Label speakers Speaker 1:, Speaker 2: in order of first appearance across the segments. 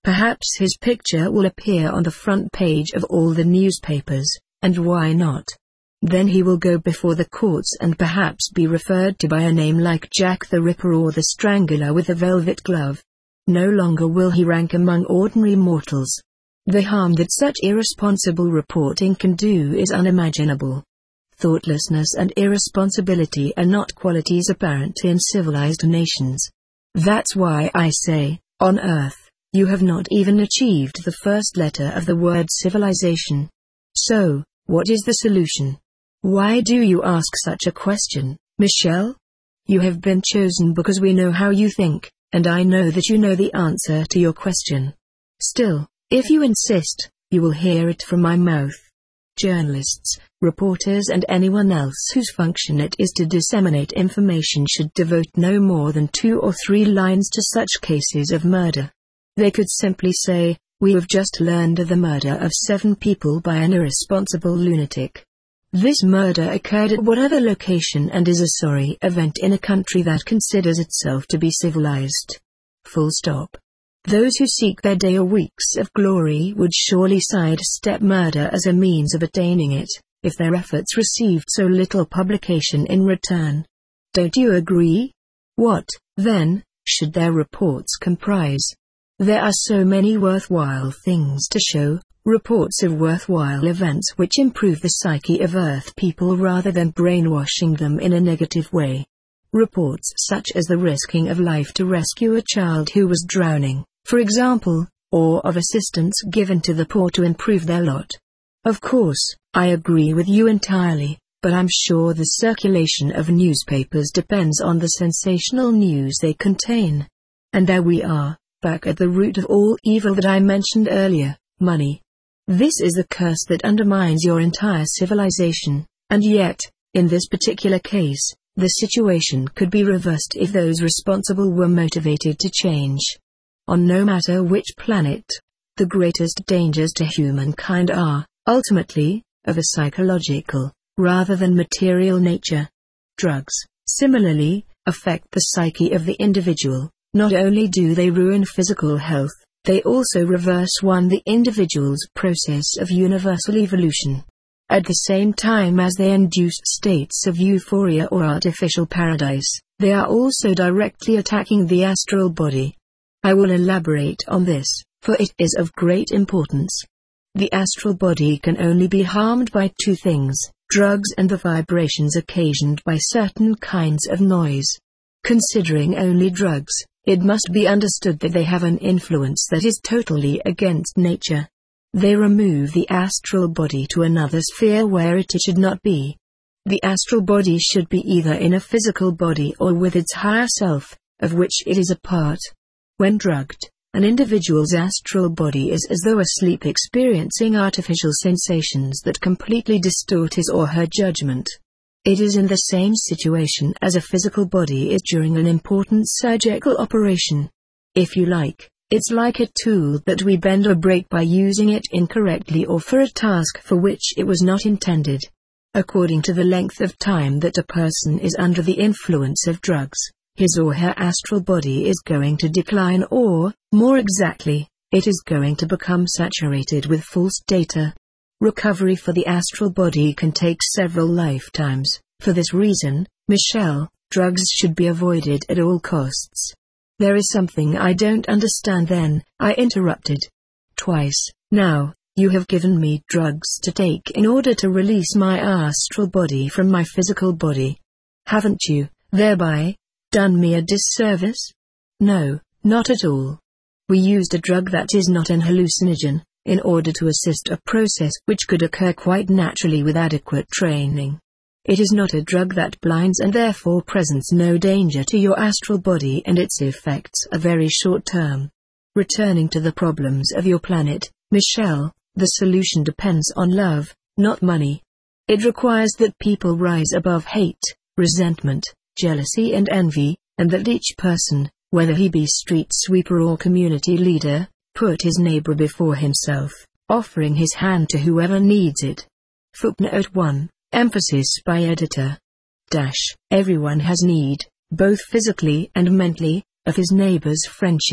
Speaker 1: Perhaps his picture will appear on the front page of all the newspapers, and why not? Then he will go before the courts and perhaps be referred to by a name like Jack the Ripper or the Strangler with a velvet glove. No longer will he rank among ordinary mortals. The harm that such irresponsible reporting can do is unimaginable. Thoughtlessness and irresponsibility are not qualities apparent in civilized nations. That's why I say, on Earth, you have not even achieved the first letter of the word civilization. So, what is the solution? Why do you ask such a question, Michelle? You have been chosen because we know how you think, and I know that you know the answer to your question. Still, if you insist, you will hear it from my mouth. Journalists, reporters and anyone else whose function it is to disseminate information should devote no more than 2 or 3 lines to such cases of murder. They could simply say, we have just learned of the murder of 7 people by an irresponsible lunatic. This murder occurred at whatever location and is a sorry event in a country that considers itself to be civilized. Full stop. Those who seek their day or weeks of glory would surely sidestep murder as a means of attaining it, if their efforts received so little publication in return. Don't you agree? What, then, should their reports comprise? There are so many worthwhile things to show, reports of worthwhile events which improve the psyche of Earth people rather than brainwashing them in a negative way. Reports such as the risking of life to rescue a child who was drowning, for example, or of assistance given to the poor to improve their lot. Of course, I agree with you entirely, but I'm sure the circulation of newspapers depends on the sensational news they contain. And there we are, back at the root of all evil that I mentioned earlier, money. This is the curse that undermines your entire civilization, and yet, in this particular case, the situation could be reversed if those responsible were motivated to change. On no matter which planet, the greatest dangers to humankind are, ultimately, of a psychological, rather than material nature. Drugs, similarly, affect the psyche of the individual. Not only do they ruin physical health, they also reverse the individual's process of universal evolution. At the same time as they induce states of euphoria or artificial paradise, they are also directly attacking the astral body. I will elaborate on this, for it is of great importance. The astral body can only be harmed by 2 things, drugs and the vibrations occasioned by certain kinds of noise. Considering only drugs, it must be understood that they have an influence that is totally against nature. They remove the astral body to another sphere where it should not be. The astral body should be either in a physical body or with its higher self, of which it is a part. When drugged, an individual's astral body is as though asleep, experiencing artificial sensations that completely distort his or her judgment. It is in the same situation as a physical body is during an important surgical operation. If you like, it's like a tool that we bend or break by using it incorrectly or for a task for which it was not intended. According to the length of time that a person is under the influence of drugs, his or her astral body is going to decline or, more exactly, it is going to become saturated with false data. Recovery for the astral body can take several lifetimes. For this reason, Michelle, drugs should be avoided at all costs. There is something I don't understand then, I interrupted. Twice, now, you have given me drugs to take in order to release my astral body from my physical body. Haven't you, thereby, done me a disservice? No, not at all. We used a drug that is not an hallucinogen, in order to assist a process which could occur quite naturally with adequate training. It is not a drug that blinds and therefore presents no danger to your astral body, and its effects are very short-term. Returning to the problems of your planet, Michelle, the solution depends on love, not money. It requires that people rise above hate, resentment, jealousy and envy, and that each person, whether he be street sweeper or community leader, put his neighbor before himself, offering his hand to whoever needs it. Footnote 1, emphasis by editor. Everyone has need, both physically and mentally, of his neighbor's friendship,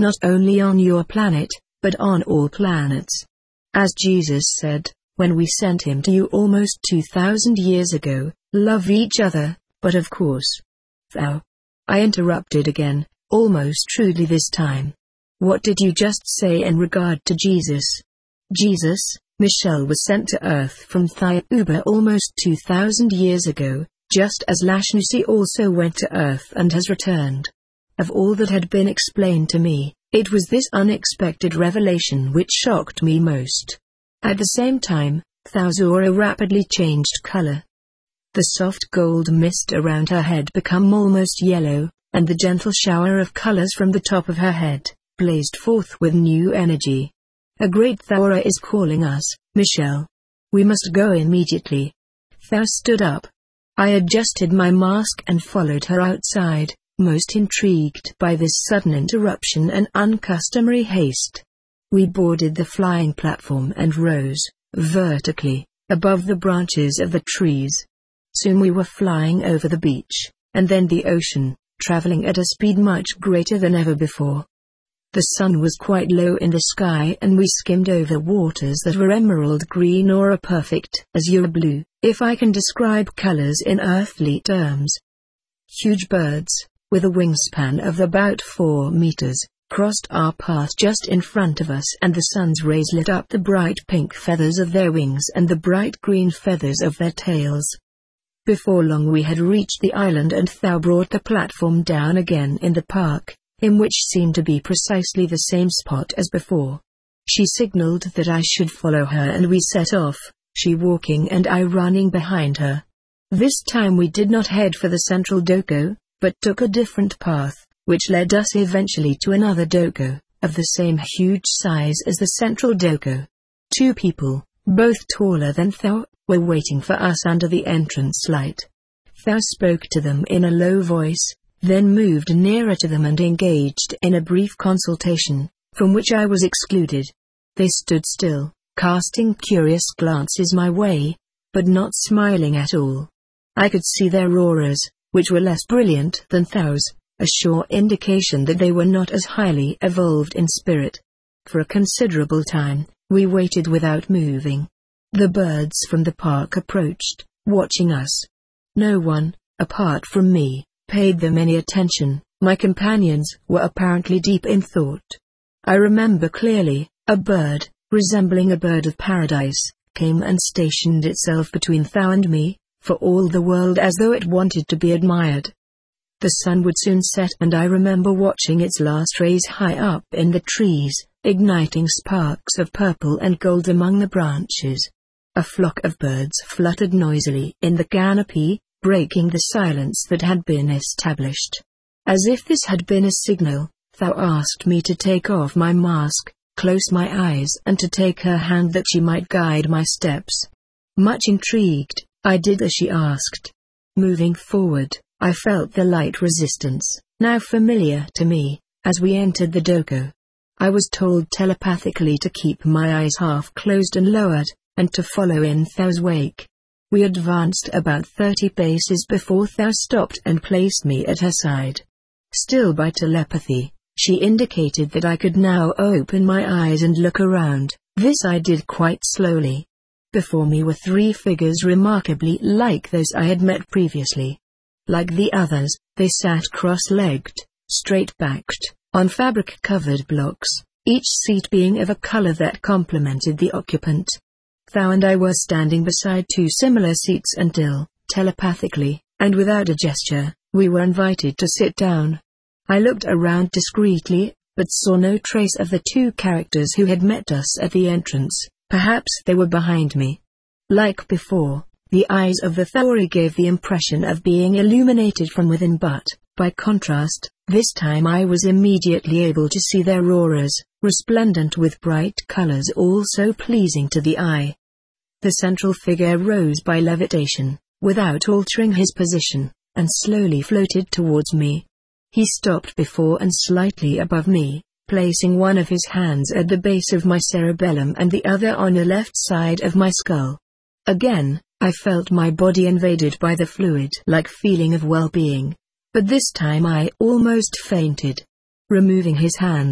Speaker 1: not only on your planet, but on all planets. As Jesus said, when we sent him to you almost 2,000 years ago, love each other, but of course. Thou. I interrupted again, almost rudely this time. What did you just say in regard to Jesus? Jesus, Michelle was sent to Earth from Thiauba almost 2,000 years ago, just as Lashnusi also went to Earth and has returned. Of all that had been explained to me, it was this unexpected revelation which shocked me most. At the same time, Thau's aura rapidly changed color. The soft gold mist around her head became almost yellow, and the gentle shower of colors from the top of her head blazed forth with new energy. A great Thaura is calling us, Michelle. We must go immediately. Thau stood up. I adjusted my mask and followed her outside, most intrigued by this sudden interruption and uncustomary haste. We boarded the flying platform and rose, vertically, above the branches of the trees. Soon we were flying over the beach, and then the ocean, traveling at a speed much greater than ever before. The sun was quite low in the sky and we skimmed over waters that were emerald green or a perfect azure blue, if I can describe colors in earthly terms. Huge birds, with a wingspan of about 4 meters, crossed our path just in front of us, and the sun's rays lit up the bright pink feathers of their wings and the bright green feathers of their tails. Before long we had reached the island and Thau brought the platform down again in the park, in which seemed to be precisely the same spot as before. She signaled that I should follow her and we set off, she walking and I running behind her. This time we did not head for the central doko, but took a different path, which led us eventually to another doko, of the same huge size as the central doko. 2 people, both taller than Thau, were waiting for us under the entrance light. Thau spoke to them in a low voice, then moved nearer to them and engaged in a brief consultation, from which I was excluded. They stood still, casting curious glances my way, but not smiling at all. I could see their auras, which were less brilliant than Thau's, a sure indication that they were not as highly evolved in spirit. For a considerable time, we waited without moving. The birds from the park approached, watching us. No one, apart from me, paid them any attention. My companions were apparently deep in thought. I remember clearly, a bird, resembling a bird of paradise, came and stationed itself between Thau and me, for all the world as though it wanted to be admired. The sun would soon set and I remember watching its last rays high up in the trees, igniting sparks of purple and gold among the branches. A flock of birds fluttered noisily in the canopy, breaking the silence that had been established. As if this had been a signal, Thau asked me to take off my mask, close my eyes and to take her hand that she might guide my steps. Much intrigued, I did as she asked. Moving forward, I felt the light resistance, now familiar to me, as we entered the doko. I was told telepathically to keep my eyes half closed and lowered, and to follow in Thau's wake. We advanced about 30 paces before Thau stopped and placed me at her side. Still by telepathy, she indicated that I could now open my eyes and look around. This I did quite slowly. Before me were 3 figures remarkably like those I had met previously. Like the others, they sat cross-legged, straight-backed, on fabric-covered blocks, each seat being of a color that complemented the occupant. Thau and I were standing beside 2 similar seats until, telepathically, and without a gesture, we were invited to sit down. I looked around discreetly, but saw no trace of the 2 characters who had met us at the entrance. Perhaps they were behind me. Like before, the eyes of the Thauri gave the impression of being illuminated from within, but, by contrast, this time I was immediately able to see their auras, resplendent with bright colors also pleasing to the eye. The central figure rose by levitation, without altering his position, and slowly floated towards me. He stopped before and slightly above me, placing one of his hands at the base of my cerebellum and the other on the left side of my skull. Again, I felt my body invaded by the fluid-like feeling of well-being, but this time I almost fainted. Removing his hands,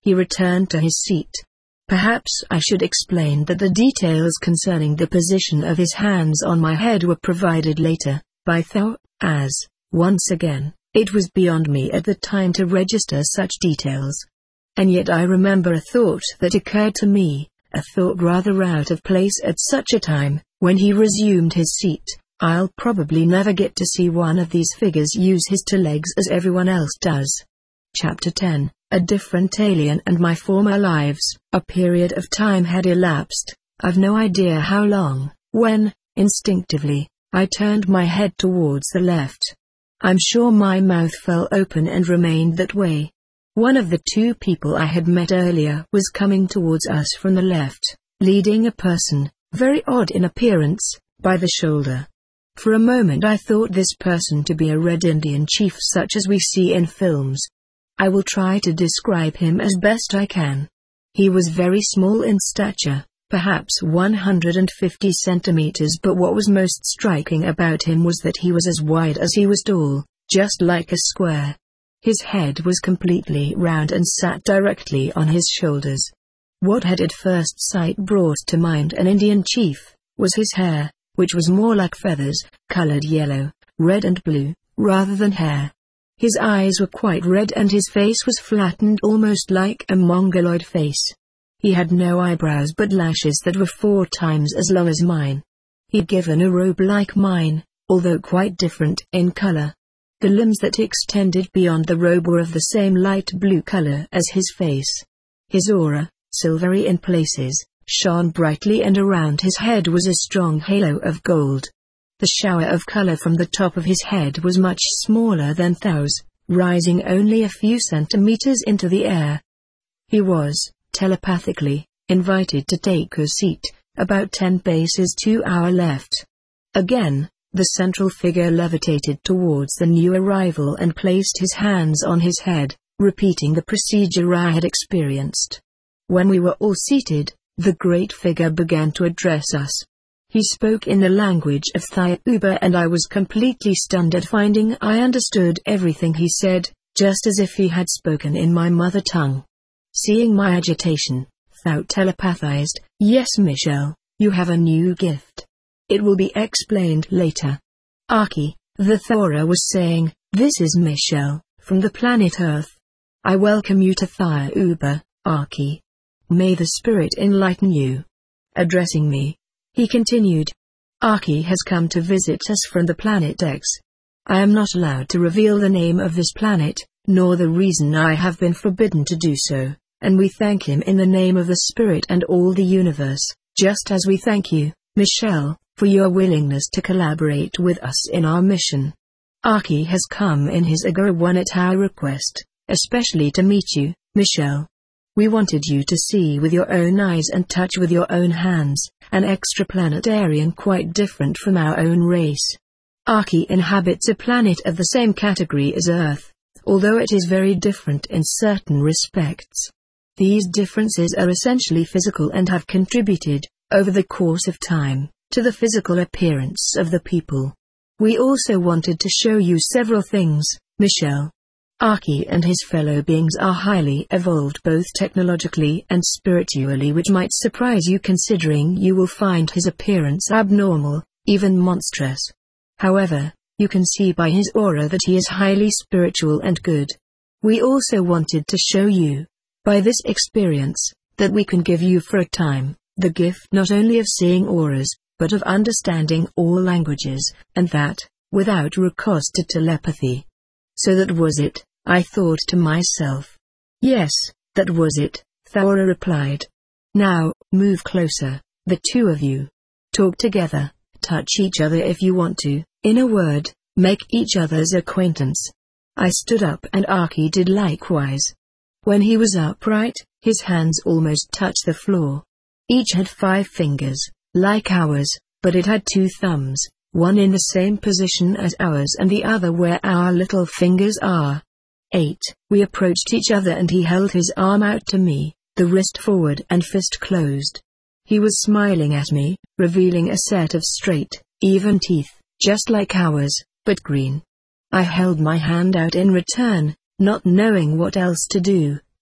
Speaker 1: He returned to his seat. Perhaps I should explain that the details concerning the position of his hands on my head were provided later, by Thor, as, once again, it was beyond me at the time to register such details. And yet I remember a thought that occurred to me, a thought rather out of place at such a time. When he resumed his seat, I'll probably never get to see one of these figures use his two legs as everyone else does. Chapter 10. A different alien and my former lives. A period of time had elapsed, I've no idea how long, when, instinctively, I turned my head towards the left. I'm sure my mouth fell open and remained that way. One of the two people I had met earlier was coming towards us from the left, leading a person, very odd in appearance, by the shoulder. For a moment I thought this person to be a Red Indian chief such as we see in films. I will try to describe him as best I can. He was very small in stature, perhaps 150 centimeters, but what was most striking about him was that he was as wide as he was tall, just like a square. His head was completely round and sat directly on his shoulders. What had at first sight brought to mind an Indian chief, was his hair, which was more like feathers, colored yellow, red and blue, rather than hair. His eyes were quite red and his face was flattened almost like a mongoloid face. He had no eyebrows but lashes that were 4 times as long as mine. He'd given a robe like mine, although quite different in color. The limbs that extended beyond the robe were of the same light blue color as his face. His aura, silvery in places, shone brightly and around his head was a strong halo of gold. The shower of color from the top of his head was much smaller than Thor's, rising only a few centimeters into the air. He was, telepathically, invited to take a seat, about 10 paces to our left. Again, the central figure levitated towards the new arrival and placed his hands on his head, repeating the procedure I had experienced. When we were all seated, the great figure began to address us. He spoke in the language of Thai-Uber and I was completely stunned at finding I understood everything he said, just as if he had spoken in my mother tongue. Seeing my agitation, Thao telepathized, "Yes, Michelle, you have a new gift. It will be explained later." Aki, the Thora was saying, "This is Michelle, from the planet Earth. I welcome you to Thai-Uber, Aki. May the spirit enlighten you." Addressing me, he continued, "Aki has come to visit us from the planet X. I am not allowed to reveal the name of this planet, nor the reason I have been forbidden to do so, and we thank him in the name of the spirit and all the universe, just as we thank you, Michelle, for your willingness to collaborate with us in our mission. Aki has come in his Agora One at our request, especially to meet you, Michelle. We wanted you to see with your own eyes and touch with your own hands, an extraplanetarian quite different from our own race. Aki inhabits a planet of the same category as Earth, although it is very different in certain respects. These differences are essentially physical and have contributed, over the course of time, to the physical appearance of the people. We also wanted to show you several things, Michelle. Aki and his fellow beings are highly evolved both technologically and spiritually, which might surprise you considering you will find his appearance abnormal, even monstrous. However, you can see by his aura that he is highly spiritual and good. We also wanted to show you, by this experience, that we can give you for a time, the gift not only of seeing auras, but of understanding all languages, and that, without recourse to telepathy. So that was it, I thought to myself. Yes, that was it, Thora replied. Now, move closer, the two of you. Talk together, touch each other if you want to, in a word, make each other's acquaintance. I stood up and Aki did likewise. When he was upright, his hands almost touched the floor. Each had 5 fingers, like ours, but it had 2 thumbs, one in the same position as ours and the other where our little fingers are. 8. We approached each other and he held his arm out to me, the wrist forward and fist closed. He was smiling at me, revealing a set of straight, even teeth, just like ours, but green. I held my hand out in return, not knowing what else to do,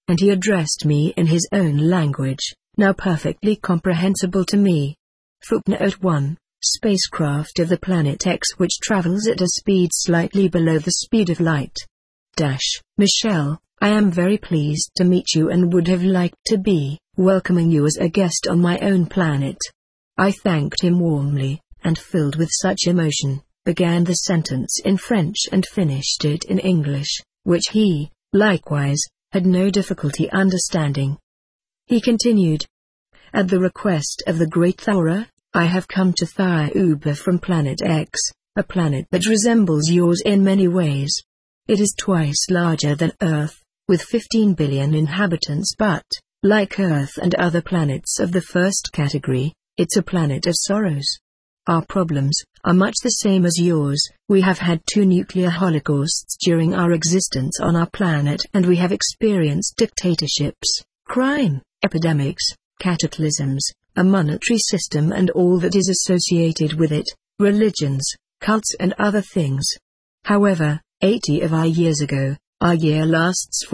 Speaker 1: and he addressed me in his own language, now perfectly comprehensible to me. Footnote 1. Spacecraft of the planet X which travels at a speed slightly below the speed of light. Michelle, I am very pleased to meet you and would have liked to be welcoming you as a guest on my own planet. I thanked him warmly, and filled with such emotion, began the sentence in French and finished it in English, which he, likewise, had no difficulty understanding. He continued, "At the request of the great Thora, I have come to Thiuba from planet X, a planet that resembles yours in many ways. It is twice larger than Earth, with 15 billion inhabitants, but, like Earth and other planets of the first category, it's a planet of sorrows. Our problems are much the same as yours. We have had 2 nuclear holocausts during our existence on our planet, and we have experienced dictatorships, crime, epidemics, cataclysms, a monetary system and all that is associated with it, religions, cults and other things. However, 80 of our years ago, our year lasts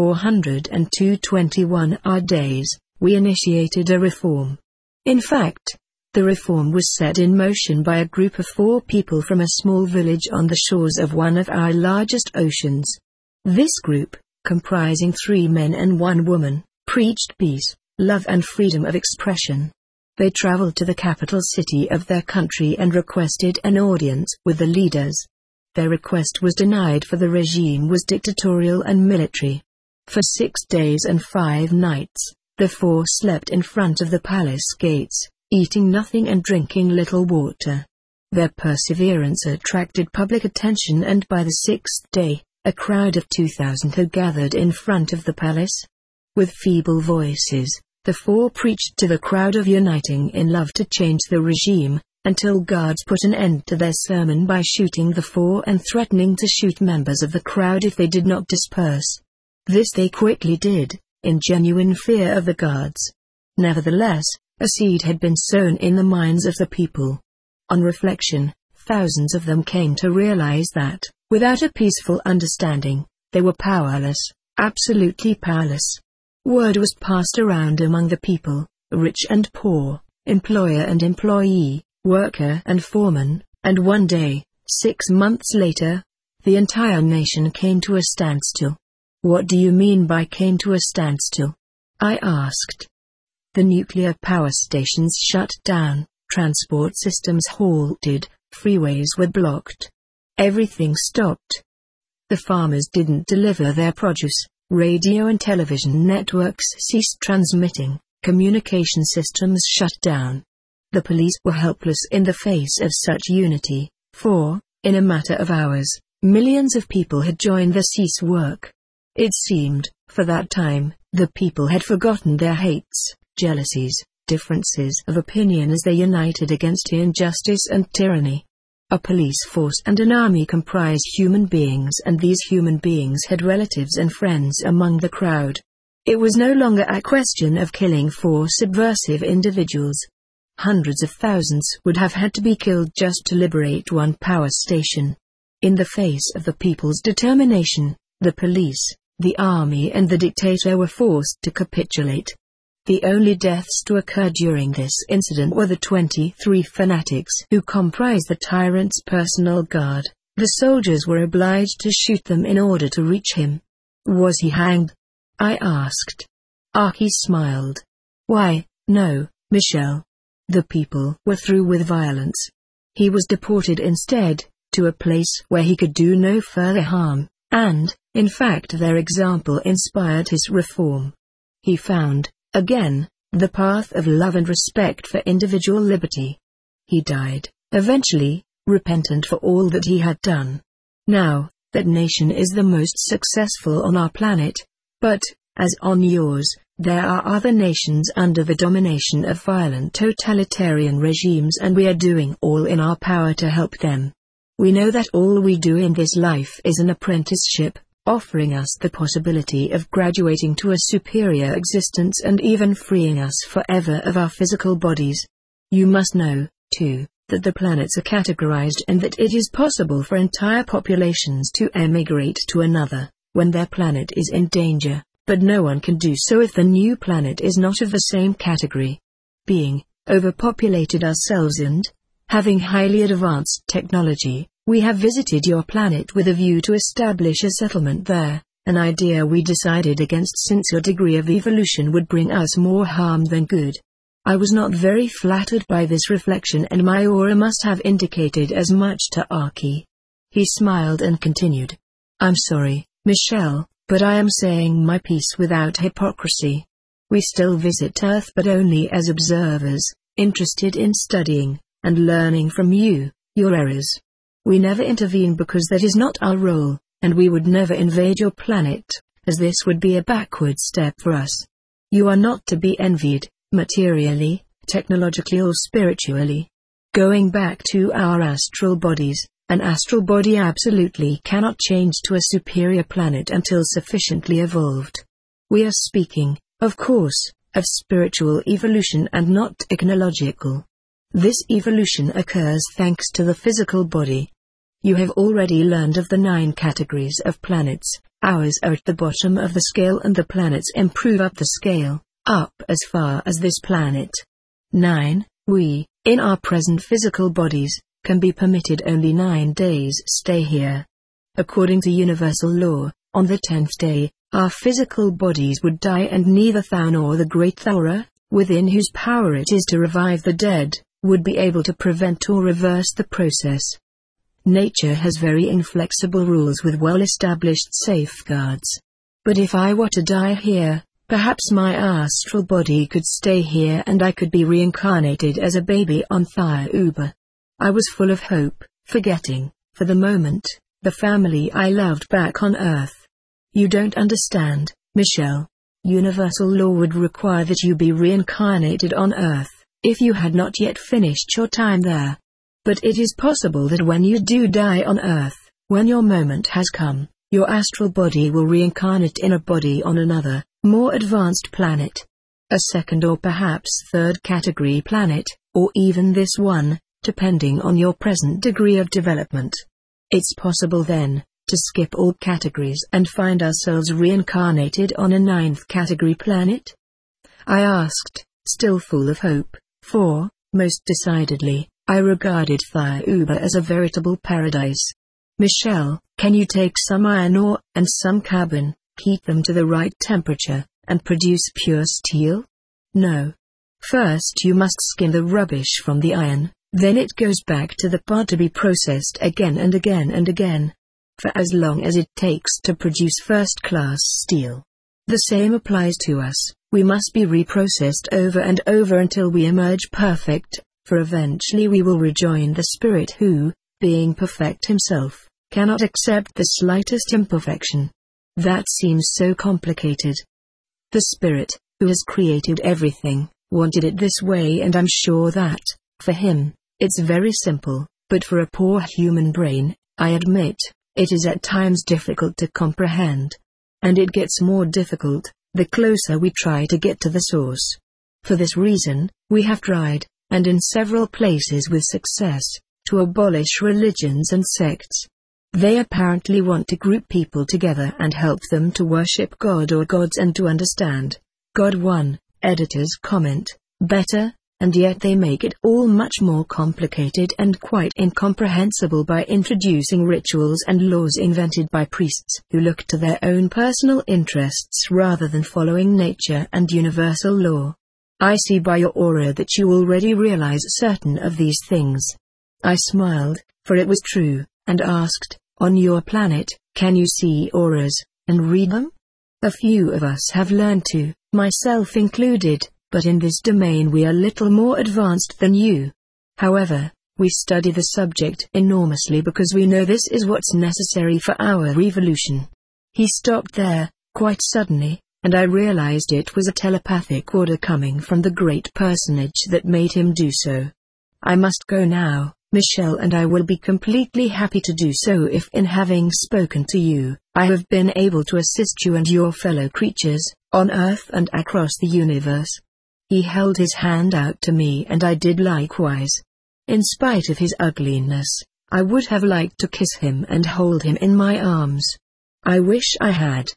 Speaker 1: 421 odd days, we initiated a reform. In fact, the reform was set in motion by a group of 4 people from a small village on the shores of one of our largest oceans. This group, comprising 3 men and 1 woman, preached peace, love and freedom of expression. They traveled to the capital city of their country and requested an audience with the leaders. Their request was denied, for the regime was dictatorial and military. For 6 days and 5 nights, the 4 slept in front of the palace gates, eating nothing and drinking little water. Their perseverance attracted public attention, and by the 6th day, a crowd of 2,000 had gathered in front of the palace. With feeble voices, the 4 preached to the crowd of uniting in love to change the regime, until guards put an end to their sermon by shooting the 4 and threatening to shoot members of the crowd if they did not disperse. This they quickly did, in genuine fear of the guards. Nevertheless, a seed had been sown in the minds of the people. On reflection, thousands of them came to realize that, without a peaceful understanding, they were powerless, absolutely powerless. Word was passed around among the people, rich and poor, employer and employee, worker and foreman, and one day, 6 months later, the entire nation came to a standstill. What do you mean by came to a standstill? I asked. The nuclear power stations shut down, transport systems halted, freeways were blocked. Everything stopped. The farmers didn't deliver their produce, radio and television networks ceased transmitting, communication systems shut down. The police were helpless in the face of such unity, for, in a matter of hours, millions of people had joined the cease work. It seemed, for that time, the people had forgotten their hates, jealousies, differences of opinion as they united against injustice and tyranny. A police force and an army comprised human beings, and these human beings had relatives and friends among the crowd. It was no longer a question of killing 4 subversive individuals. Hundreds of thousands would have had to be killed just to liberate one power station. In the face of the people's determination, the police, the army and the dictator were forced to capitulate. The only deaths to occur during this incident were the 23 fanatics who comprised the tyrant's personal guard. The soldiers were obliged to shoot them in order to reach him. Was he hanged? I asked. Aki smiled. Why, no, Michelle. The people were through with violence. He was deported instead, to a place where he could do no further harm, and, in fact, their example inspired his reform. He found, again, the path of love and respect for individual liberty. He died, eventually, repentant for all that he had done. Now, that nation is the most successful on our planet, but, as on yours, there are other nations under the domination of violent totalitarian regimes, and we are doing all in our power to help them. We know that all we do in this life is an apprenticeship, offering us the possibility of graduating to a superior existence and even freeing us forever of our physical bodies. You must know, too, that the planets are categorized and that it is possible for entire populations to emigrate to another, when their planet is in danger, But no one can do so if the new planet is not of the same category. Being overpopulated ourselves and having highly advanced technology, we have visited your planet with a view to establish a settlement there, an idea we decided against since your degree of evolution would bring us more harm than good. I was not very flattered by this reflection, and my aura must have indicated as much to Archie. He smiled and continued. I'm sorry, Michelle, but I am saying my piece without hypocrisy. We still visit Earth, but only as observers, interested in studying and learning from you, your errors. We never intervene because that is not our role, and we would never invade your planet, as this would be a backward step for us. You are not to be envied, materially, technologically or spiritually. Going back to our astral bodies, an astral body absolutely cannot change to a superior planet until sufficiently evolved. We are speaking, of course, of spiritual evolution and not technological. This evolution occurs thanks to the physical body. You have already learned of the 9 categories of planets. Ours are at the bottom of the scale and the planets improve up the scale, up as far as this planet. 9. We, in our present physical bodies, can be permitted only 9 days stay here. According to universal law, on the 10th day, our physical bodies would die, and neither thou nor the great Thora, within whose power it is to revive the dead, would be able to prevent or reverse the process. Nature has very inflexible rules with well-established safeguards. But if I were to die here, perhaps my astral body could stay here and I could be reincarnated as a baby on Thia-Uba. I was full of hope, forgetting, for the moment, the family I loved back on Earth. You don't understand, Michelle. Universal law would require that you be reincarnated on Earth, if you had not yet finished your time there. But it is possible that when you do die on Earth, when your moment has come, your astral body will reincarnate in a body on another, more advanced planet. A second or perhaps third category planet, or even this one, depending on your present degree of development. It's possible then, to skip all categories and find ourselves reincarnated on a 9th category planet? I asked, still full of hope, for, most decidedly, I regarded Thia-Uba as a veritable paradise. Michelle, can you take some iron ore and some carbon, heat them to the right temperature, and produce pure steel? No. First you must skim the rubbish from the iron, then it goes back to the pot to be processed again and again and again. For as long as it takes to produce first-class steel. The same applies to us. We must be reprocessed over and over until we emerge perfect, for eventually we will rejoin the Spirit who, being perfect himself, cannot accept the slightest imperfection. That seems so complicated. The Spirit, who has created everything, wanted it this way, and I'm sure that, for him, it's very simple, but for a poor human brain, I admit, it is at times difficult to comprehend. And it gets more difficult, the closer we try to get to the source. For this reason, we have tried, and in several places with success, to abolish religions and sects. They apparently want to group people together and help them to worship God or gods and to understand God. 1. Editors comment, better, and yet they make it all much more complicated and quite incomprehensible by introducing rituals and laws invented by priests who look to their own personal interests rather than following nature and universal law. I see by your aura that you already realize certain of these things. I smiled, for it was true, and asked, on your planet, can you see auras, and read them? A few of us have learned to, myself included. But in this domain we are little more advanced than you. However, we study the subject enormously because we know this is what's necessary for our evolution. He stopped there, quite suddenly, and I realized it was a telepathic order coming from the great personage that made him do so. I must go now, Michelle, and I will be completely happy to do so if in having spoken to you, I have been able to assist you and your fellow creatures, on Earth and across the universe. He held his hand out to me and I did likewise. In spite of his ugliness, I would have liked to kiss him and hold him in my arms. I wish I had.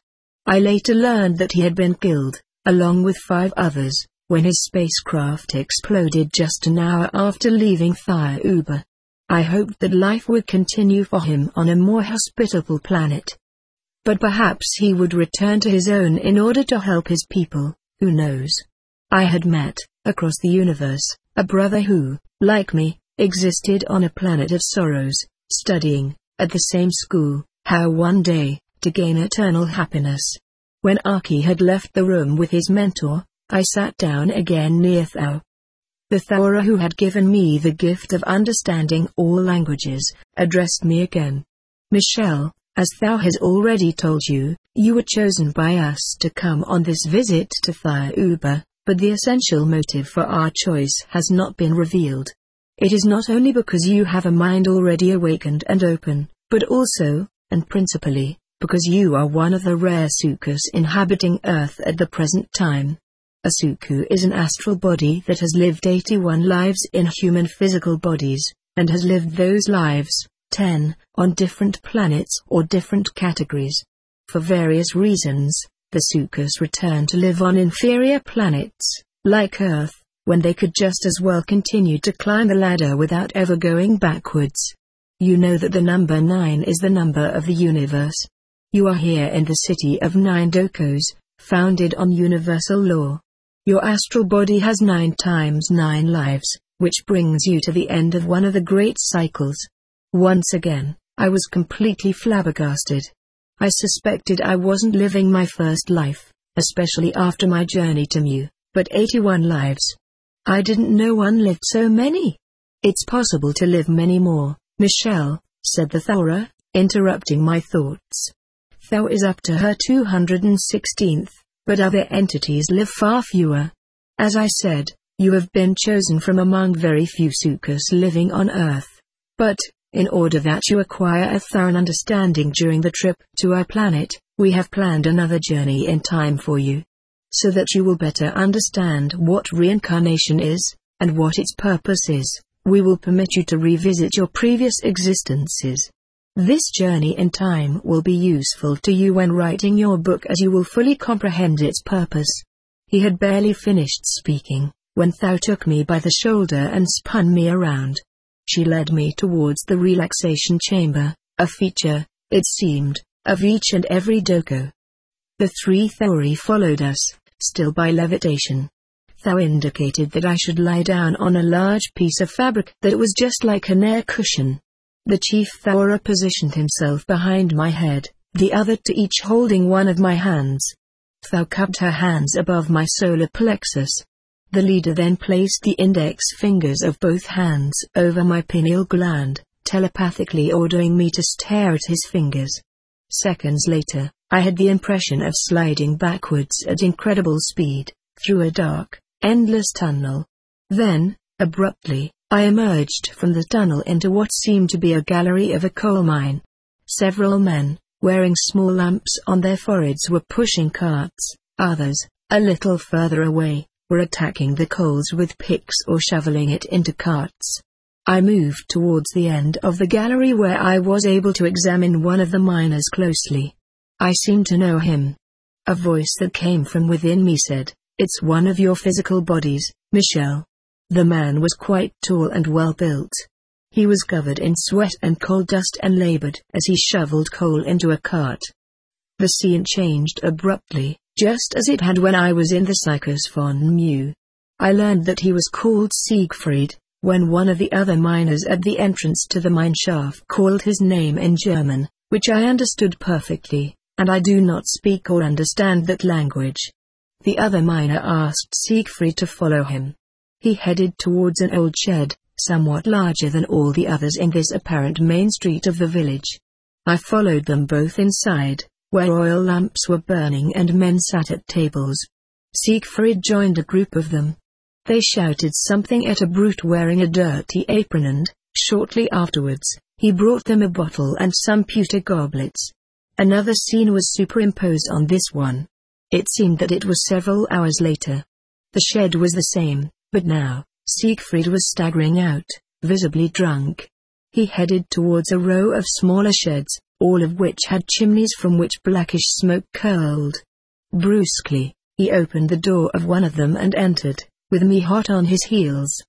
Speaker 1: I later learned that he had been killed, along with 5 others, when his spacecraft exploded just an hour after leaving Thiauba. I hoped that life would continue for him on a more hospitable planet. But perhaps he would return to his own in order to help his people, who knows? I had met, across the universe, a brother who, like me, existed on a planet of sorrows, studying, at the same school, how one day, to gain eternal happiness. When Aki had left the room with his mentor, I sat down again near Thau. The Thaura who had given me the gift of understanding all languages, addressed me again. Michelle, as Thau has already told you, you were chosen by us to come on this visit to Thiauba, but the essential motive for our choice has not been revealed. It is not only because you have a mind already awakened and open, but also, and principally, because you are one of the rare Sukus inhabiting Earth at the present time. A Suku is an astral body that has lived 81 lives in human physical bodies, and has lived those lives, 10, on different planets or different categories. For various reasons, the Sukus return to live on inferior planets, like Earth, when they could just as well continue to climb the ladder without ever going backwards. You know that the number 9 is the number of the universe. You are here in the city of 9 Dokos, founded on universal law. Your astral body has 9 times 9 lives, which brings you to the end of one of the great cycles. Once again, I was completely flabbergasted. I suspected I wasn't living my first life, especially after my journey to Mu, but 81 lives. I didn't know one lived so many. It's possible to live many more, Michelle, said the Thaura, interrupting my thoughts. Thau is up to her 216th, but other entities live far fewer. As I said, you have been chosen from among very few Sukus living on Earth. But, in order that you acquire a thorough understanding during the trip to our planet, we have planned another journey in time for you. So that you will better understand what reincarnation is, and what its purpose is, we will permit you to revisit your previous existences. This journey in time will be useful to you when writing your book, as you will fully comprehend its purpose. He had barely finished speaking, when Thau took me by the shoulder and spun me around. She led me towards the relaxation chamber, a feature, it seemed, of each and every doko. The 3 Thauri followed us, still by levitation. Thau indicated that I should lie down on a large piece of fabric that was just like an air cushion. The chief Thaura positioned himself behind my head, the other to each holding one of my hands. Thau cupped her hands above my solar plexus. The leader then placed the index fingers of both hands over my pineal gland, telepathically ordering me to stare at his fingers. Seconds later, I had the impression of sliding backwards at incredible speed, through a dark, endless tunnel. Then, abruptly, I emerged from the tunnel into what seemed to be a gallery of a coal mine. Several men, wearing small lamps on their foreheads, were pushing carts. Others, a little further away, were attacking the coals with picks or shoveling it into carts. I moved towards the end of the gallery, where I was able to examine one of the miners closely. I seemed to know him. A voice that came from within me said, "It's one of your physical bodies, Michelle." The man was quite tall and well built. He was covered in sweat and coal dust and labored as he shoveled coal into a cart. The scene changed abruptly, just as it had when I was in the Cycus von Mu. I learned that he was called Siegfried, when one of the other miners at the entrance to the mine shaft called his name in German, which I understood perfectly, and I do not speak or understand that language. The other miner asked Siegfried to follow him. He headed towards an old shed, somewhat larger than all the others in this apparent main street of the village. I followed them both inside, where oil lamps were burning and men sat at tables. Siegfried joined a group of them. They shouted something at a brute wearing a dirty apron and, shortly afterwards, he brought them a bottle and some pewter goblets. Another scene was superimposed on this one. It seemed that it was several hours later. The shed was the same, but now, Siegfried was staggering out, visibly drunk. He headed towards a row of smaller sheds, all of which had chimneys from which blackish smoke curled. Brusquely, he opened the door of one of them and entered, with me hot on his heels.